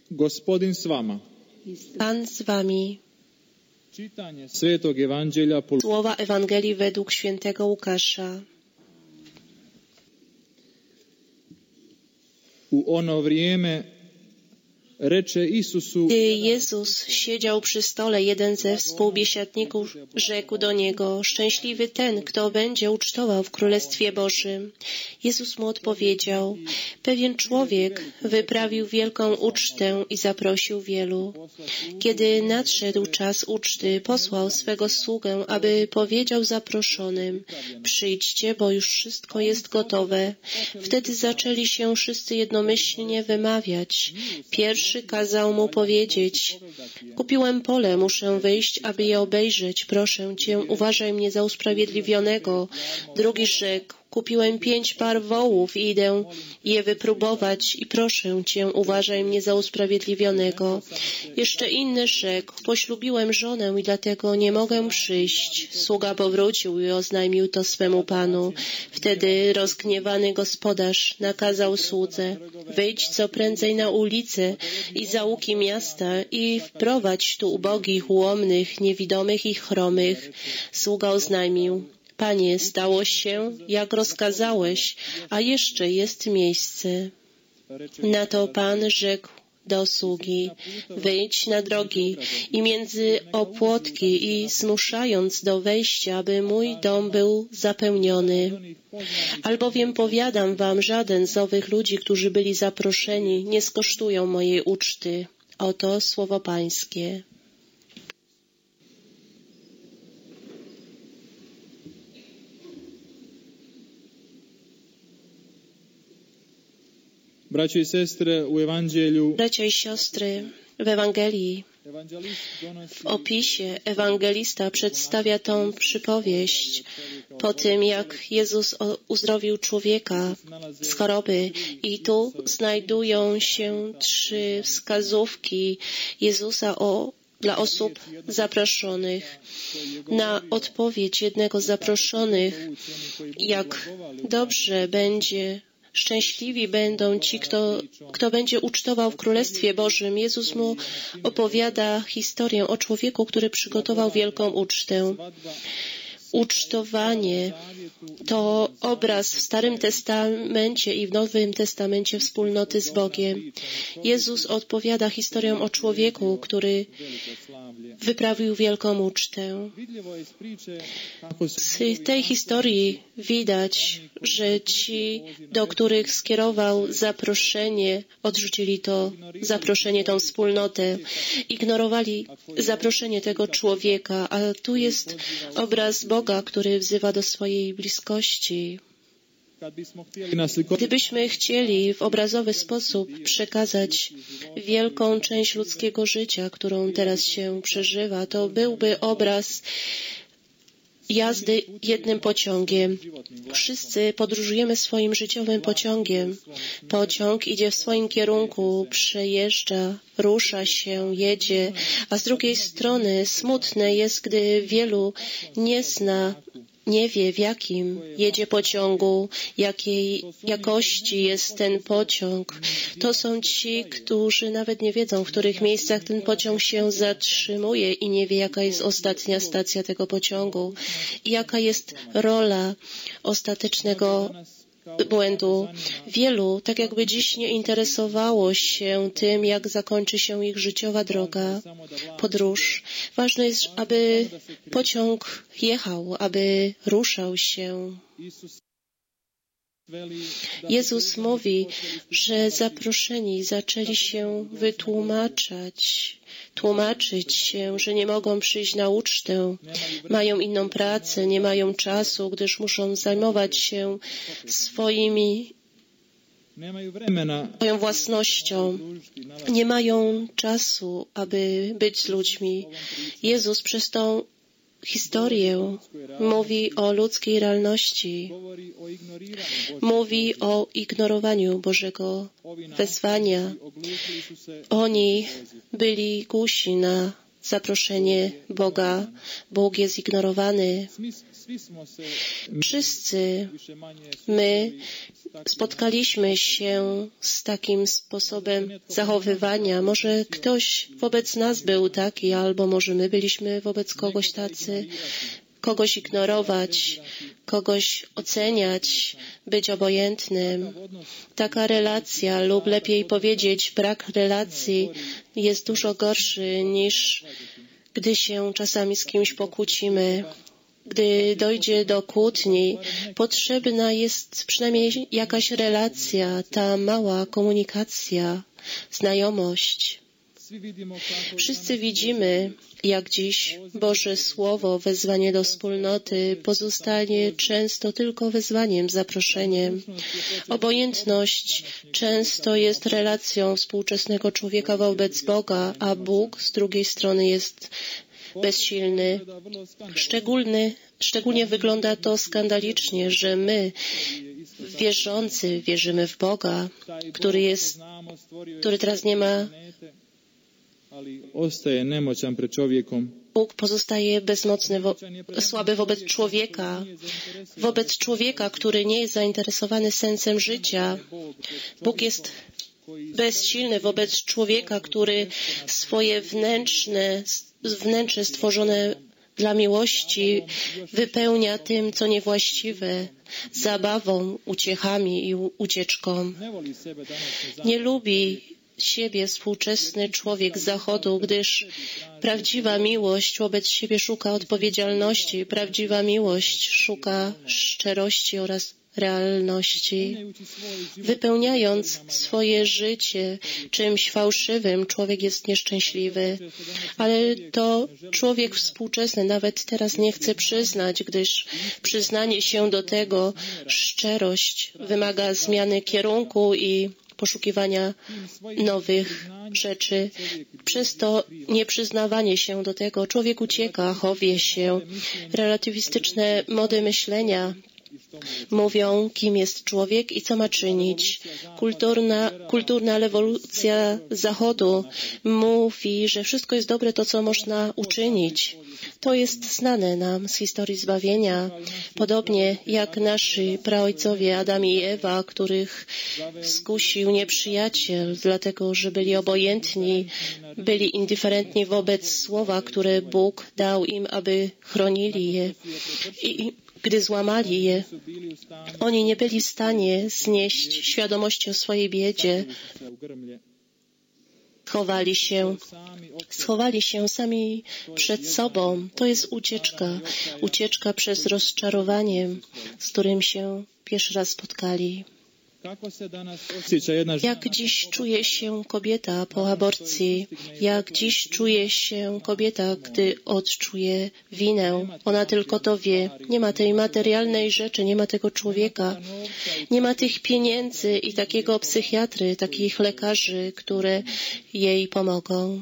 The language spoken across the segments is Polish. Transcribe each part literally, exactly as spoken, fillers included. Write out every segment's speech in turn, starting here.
Gospodin s vama. Pan z wami. Čitanje Svetog Evanđelja po Słowa Ewangelii według świętego Łukasza. U ono vrijeme reče Isusu: Gdy Jezus siedział przy stole, jeden ze współbiesiadników rzekł do Niego: szczęśliwy ten, kto będzie ucztował w Królestwie Bożym. Jezus mu odpowiedział: pewien człowiek wyprawił wielką ucztę i zaprosił wielu. Kiedy nadszedł czas uczty, posłał swego sługę, aby powiedział zaproszonym: przyjdźcie, bo już wszystko jest gotowe. Wtedy zaczęli się wszyscy jednomyślnie wymawiać. Pierwszy kazał mu powiedzieć: kupiłem pole, muszę wyjść, aby je obejrzeć. Proszę Cię, uważaj mnie za usprawiedliwionego. Drugi rzekł: kupiłem pięć par wołów i idę je wypróbować i proszę Cię, uważaj mnie za usprawiedliwionego. Jeszcze inny rzekł: poślubiłem żonę i dlatego nie mogę przyjść. Sługa powrócił i oznajmił to swemu panu. Wtedy rozgniewany gospodarz nakazał słudze: wyjdź co prędzej na ulicę i zaułki miasta i wprowadź tu ubogich, ułomnych, niewidomych i chromych. Sługa oznajmił: Panie, stało się, jak rozkazałeś, a jeszcze jest miejsce. Na to Pan rzekł do sługi: wyjdź na drogi i między opłotki i zmuszając do wejścia, aby mój dom był zapełniony. Albowiem powiadam wam, żaden z owych ludzi, którzy byli zaproszeni, nie skosztują mojej uczty. Oto słowo Pańskie. Bracia i sestre, u Ewanđelju Bracia i siostry, w Ewangelii, w opisie ewangelista przedstawia tą przypowieść po tym, jak Jezus uzdrowił człowieka z choroby. I tu znajdują się trzy wskazówki Jezusa o dla osób zaproszonych. Na odpowiedź jednego z zaproszonych, jak dobrze będzie, szczęśliwi będą ci, kto, kto będzie ucztował w Królestwie Bożym. Jezus mu opowiada historię o człowieku, który przygotował wielką ucztę. Ucztowanie to obraz w Starym Testamencie i w Nowym Testamencie wspólnoty z Bogiem. Jezus odpowiada historią o człowieku, który wyprawił wielką ucztę. Z tej historii widać, że ci, do których skierował zaproszenie, odrzucili to zaproszenie, tą wspólnotę, ignorowali zaproszenie tego człowieka, a tu jest obraz Boga, który wzywa do swojej bliskości. Gdybyśmy chcieli w obrazowy sposób przekazać wielką część ludzkiego życia, którą teraz się przeżywa, to byłby obraz jazdy jednym pociągiem. Wszyscy podróżujemy swoim życiowym pociągiem. Pociąg idzie w swoim kierunku, przejeżdża, rusza się, jedzie, a z drugiej strony smutne jest, gdy wielu nie zna, nie wie, w jakim jedzie pociągu, jakiej jakości jest ten pociąg. To są ci, którzy nawet nie wiedzą, w których miejscach ten pociąg się zatrzymuje i nie wie, jaka jest ostatnia stacja tego pociągu i jaka jest rola ostatecznego błędu. Wielu, tak jakby dziś nie interesowało się tym, jak zakończy się ich życiowa droga, podróż. Ważne jest, aby pociąg jechał, aby ruszał się. Jezus mówi, że zaproszeni zaczęli się wytłumaczać, tłumaczyć się, że nie mogą przyjść na ucztę, mają inną pracę, nie mają czasu, gdyż muszą zajmować się swoimi swoją własnością. Nie mają czasu, aby być z ludźmi. Jezus przez tą historię mówi o ludzkiej realności. Mówi o ignorowaniu Bożego wezwania. Oni byli głusi na zaproszenie Boga. Bóg jest ignorowany. Wszyscy my spotkaliśmy się z takim sposobem zachowywania. Może ktoś wobec nas był taki, albo może my byliśmy wobec kogoś tacy. Kogoś ignorować, kogoś oceniać, być obojętnym. Taka relacja, lub lepiej powiedzieć, brak relacji jest dużo gorszy niż gdy się czasami z kimś pokłócimy. Gdy dojdzie do kłótni, potrzebna jest przynajmniej jakaś relacja, ta mała komunikacja, znajomość. Wszyscy widzimy, jak dziś Boże Słowo, wezwanie do wspólnoty pozostanie często tylko wezwaniem, zaproszeniem. Obojętność często jest relacją współczesnego człowieka wobec Boga, a Bóg z drugiej strony jest bezsilny. Szczególny, szczególnie wygląda to skandalicznie, że my, wierzący, wierzymy w Boga, który jest, który teraz nie ma. Bóg pozostaje bezmocny, wo, słaby wobec człowieka, wobec człowieka, który nie jest zainteresowany sensem życia. Bóg jest bezsilny wobec człowieka, który swoje wnętrzne, wnętrze stworzone dla miłości wypełnia tym, co niewłaściwe, zabawą, uciechami i ucieczką. Nie lubi siebie współczesny człowiek z Zachodu, gdyż prawdziwa miłość wobec siebie szuka odpowiedzialności, prawdziwa miłość szuka szczerości oraz realności. Wypełniając swoje życie czymś fałszywym, człowiek jest nieszczęśliwy. Ale to człowiek współczesny nawet teraz nie chce przyznać, gdyż przyznanie się do tego, szczerość wymaga zmiany kierunku i poszukiwania nowych rzeczy. Przez to nieprzyznawanie się do tego człowiek ucieka, chowie się. Relatywistyczne mody myślenia mówią, kim jest człowiek i co ma czynić. Kulturna, kulturna rewolucja Zachodu mówi, że wszystko jest dobre to, co można uczynić. To jest znane nam z historii zbawienia. Podobnie jak nasi praojcowie Adam i Ewa, których skusił nieprzyjaciel, dlatego że byli obojętni, byli indyferentni wobec słowa, które Bóg dał im, aby chronili je. I gdy złamali je, oni nie byli w stanie znieść świadomości o swojej biedzie. Schowali się, schowali się sami przed sobą. To jest ucieczka, ucieczka przez rozczarowanie, z którym się pierwszy raz spotkali. Jak dziś czuje się kobieta po aborcji? Jak dziś czuje się kobieta, gdy odczuje winę? Ona tylko to wie. Nie ma tej materialnej rzeczy, nie ma tego człowieka. Nie ma tych pieniędzy i takiego psychiatry, takich lekarzy, które jej pomogą.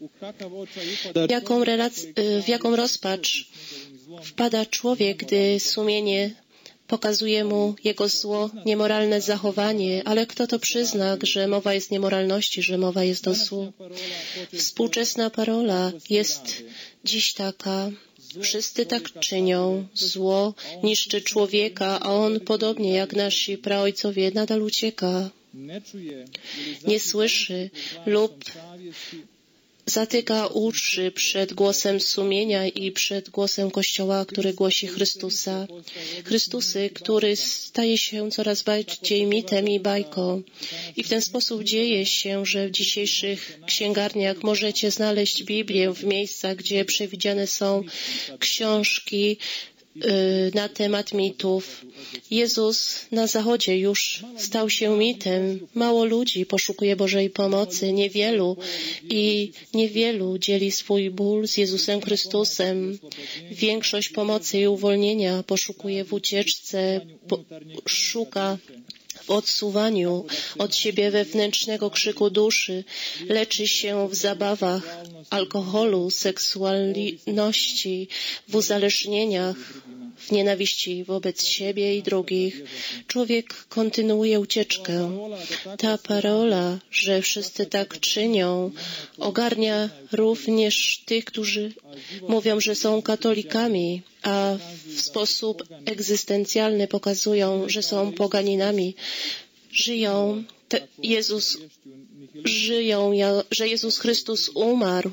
Jaką relac- w jaką rozpacz wpada człowiek, gdy sumienie pokazuje mu jego zło, niemoralne zachowanie, ale kto to przyzna, że mowa jest niemoralności, że mowa jest o złu? Współczesna parola jest dziś taka: wszyscy tak czynią, zło niszczy człowieka, a on, podobnie jak nasi praojcowie, nadal ucieka. Nie słyszy lub zatyka uszy przed głosem sumienia i przed głosem Kościoła, który głosi Chrystusa. Chrystusy, który staje się coraz bardziej mitem i bajką. I w ten sposób dzieje się, że w dzisiejszych księgarniach możecie znaleźć Biblię w miejscach, gdzie przewidziane są książki na temat mitów. Jezus na Zachodzie już stał się mitem. Mało ludzi poszukuje Bożej pomocy, niewielu i niewielu dzieli swój ból z Jezusem Chrystusem. Większość pomocy i uwolnienia poszukuje w ucieczce, po, szuka w odsuwaniu od siebie wewnętrznego krzyku duszy, leczy się w zabawach, alkoholu, seksualności, w uzależnieniach, w nienawiści wobec siebie i drugich. Człowiek kontynuuje ucieczkę. Ta parola, że wszyscy tak czynią, ogarnia również tych, którzy mówią, że są katolikami, a w sposób egzystencjalny pokazują, że są poganinami. Żyją, te, Jezus, żyją, że Jezus Chrystus umarł.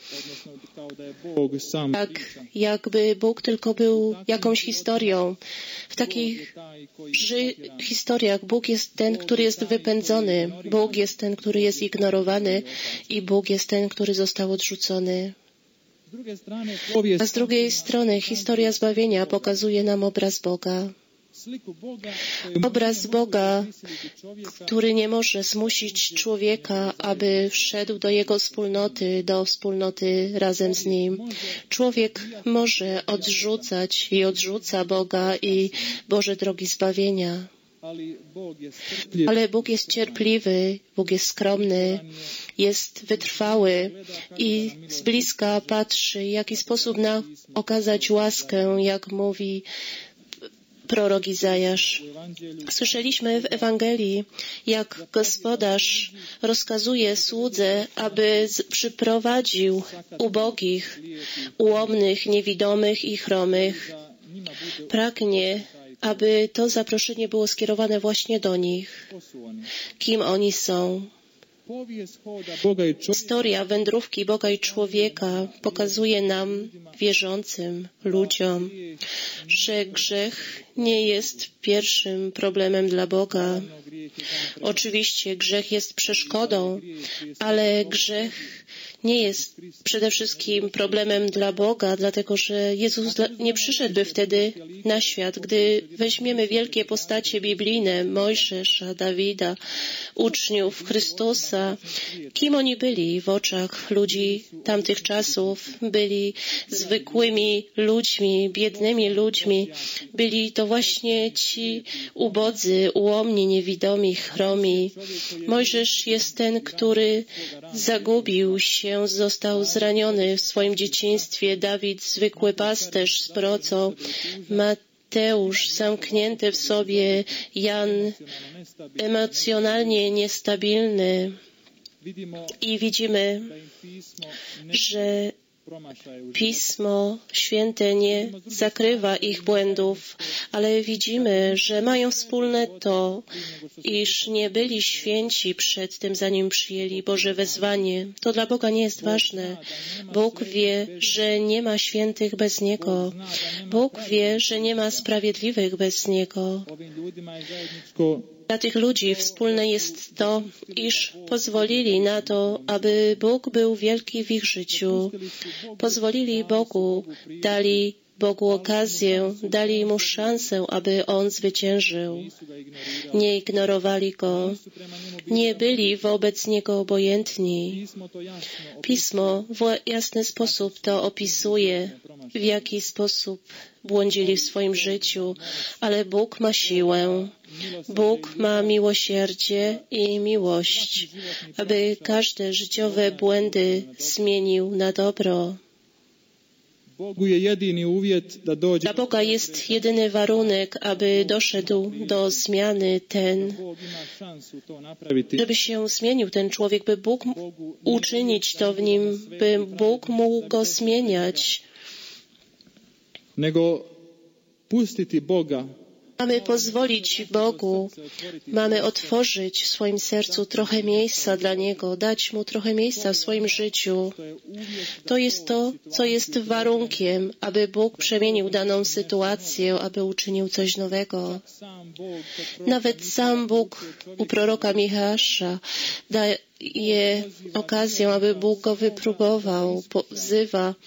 Tak, jakby Bóg tylko był jakąś historią. W takich ży- historiach Bóg jest ten, który jest wypędzony, Bóg jest ten, który jest ignorowany i Bóg jest ten, który został odrzucony. A z drugiej strony historia zbawienia pokazuje nam obraz Boga. Obraz Boga, który nie może zmusić człowieka, aby wszedł do jego wspólnoty, do wspólnoty razem z nim. Człowiek może odrzucać i odrzuca Boga i Boże drogi zbawienia. Ale Bóg jest cierpliwy, Bóg jest skromny, jest wytrwały i z bliska patrzy, w jaki sposób nam okazać łaskę, jak mówi prorok Izajasz. Słyszeliśmy w Ewangelii, jak gospodarz rozkazuje słudze, aby przyprowadził ubogich, ułomnych, niewidomych i chromych. Pragnie, aby to zaproszenie było skierowane właśnie do nich. Kim oni są? Historia wędrówki Boga i człowieka pokazuje nam, wierzącym ludziom, że grzech nie jest pierwszym problemem dla Boga. Oczywiście grzech jest przeszkodą, ale grzech nie jest przede wszystkim problemem dla Boga, dlatego że Jezus nie przyszedłby wtedy na świat. Gdy weźmiemy wielkie postacie biblijne, Mojżesza, Dawida, uczniów Chrystusa, kim oni byli w oczach ludzi tamtych czasów? Byli zwykłymi ludźmi, biednymi ludźmi. Byli to właśnie ci ubodzy, ułomni, niewidomi, chromi. Mojżesz jest ten, który zagubił się, został zraniony w swoim dzieciństwie. Dawid, zwykły pasterz z procą. Mateusz, zamknięty w sobie. Jan, emocjonalnie niestabilny. I widzimy, że Pismo Święte nie zakrywa ich błędów, ale widzimy, że mają wspólne to, iż nie byli święci przed tym, zanim przyjęli Boże wezwanie. To dla Boga nie jest ważne. Bóg wie, że nie ma świętych bez Niego. Bóg wie, że nie ma sprawiedliwych bez Niego. Dla tych ludzi wspólne jest to, iż pozwolili na to, aby Bóg był wielki w ich życiu. Pozwolili Bogu, dali Bogu okazję, dali Mu szansę, aby On zwyciężył. Nie ignorowali Go, nie byli wobec Niego obojętni. Pismo w jasny sposób to opisuje, w jaki sposób błądzili w swoim życiu, ale Bóg ma siłę. Bóg ma miłosierdzie i miłość, aby każde życiowe błędy zmienił na dobro. Dla Boga jest jedyny warunek, aby doszedł do zmiany ten, żeby się zmienił ten człowiek, by Bóg mógł uczynić to w nim, by Bóg mógł go zmieniać. Nego pustiti Boga. Mamy pozwolić Bogu, mamy otworzyć w swoim sercu trochę miejsca dla Niego, dać Mu trochę miejsca w swoim życiu. To jest to, co jest warunkiem, aby Bóg przemienił daną sytuację, aby uczynił coś nowego. Nawet sam Bóg u proroka Micheasza daje okazję, aby Bóg go wypróbował, wzywa,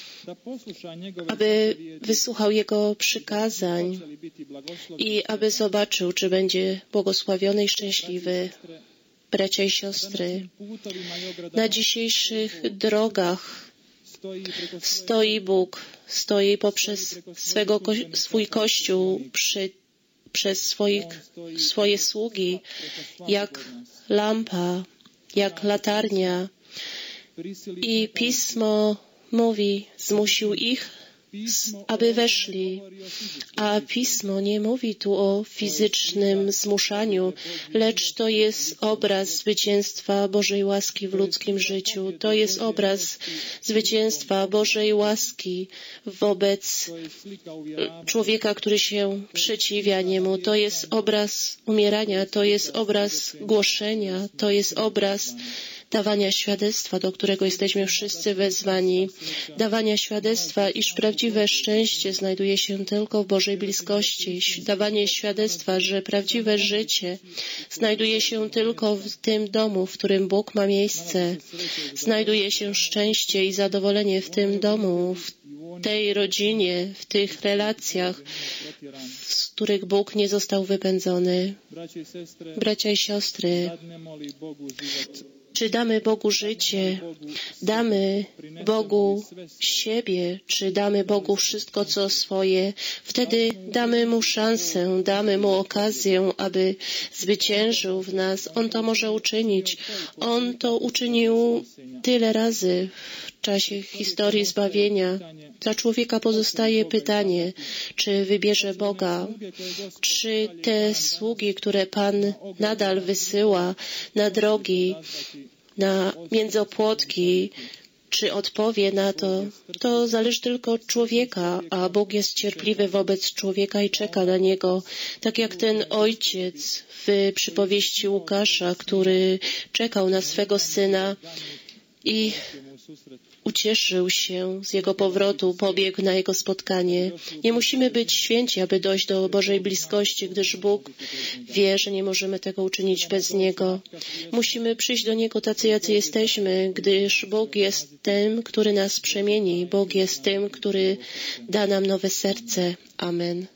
aby wysłuchał Jego przykazań i aby zobaczył, czy będzie błogosławiony i szczęśliwy. Bracia i siostry, na dzisiejszych drogach stoi Bóg, stoi poprzez swego, swój Kościół, przy, przez swoich, swoje sługi, jak lampa, jak latarnia. I Pismo mówi, zmusił ich, aby weszli. A Pismo nie mówi tu o fizycznym zmuszaniu, lecz to jest obraz zwycięstwa Bożej łaski w ludzkim życiu. To jest obraz zwycięstwa Bożej łaski wobec człowieka, który się przeciwia niemu. To jest obraz umierania, to jest obraz głoszenia, to jest obraz dawania świadectwa, do którego jesteśmy wszyscy wezwani. Dawania świadectwa, iż prawdziwe szczęście znajduje się tylko w Bożej bliskości. Dawanie świadectwa, że prawdziwe życie znajduje się tylko w tym domu, w którym Bóg ma miejsce. Znajduje się szczęście i zadowolenie w tym domu, w tej rodzinie, w tych relacjach, z których Bóg nie został wypędzony. Bracia i siostry, czy damy Bogu życie, damy Bogu siebie, czy damy Bogu wszystko, co swoje, wtedy damy Mu szansę, damy Mu okazję, aby zwyciężył w nas. On to może uczynić. On to uczynił tyle razy w czasie historii zbawienia. Dla człowieka pozostaje pytanie, czy wybierze Boga, czy te sługi, które Pan nadal wysyła na drogi, na międzyopłotki, czy odpowie na to, to zależy tylko od człowieka, a Bóg jest cierpliwy wobec człowieka i czeka na niego, tak jak ten ojciec w przypowieści Łukasza, który czekał na swego syna i ucieszył się z jego powrotu, pobiegł na jego spotkanie. Nie musimy być święci, aby dojść do Bożej bliskości, gdyż Bóg wie, że nie możemy tego uczynić bez Niego. Musimy przyjść do Niego tacy, jacy jesteśmy, gdyż Bóg jest tym, który nas przemieni. Bóg jest tym, który da nam nowe serce. Amen.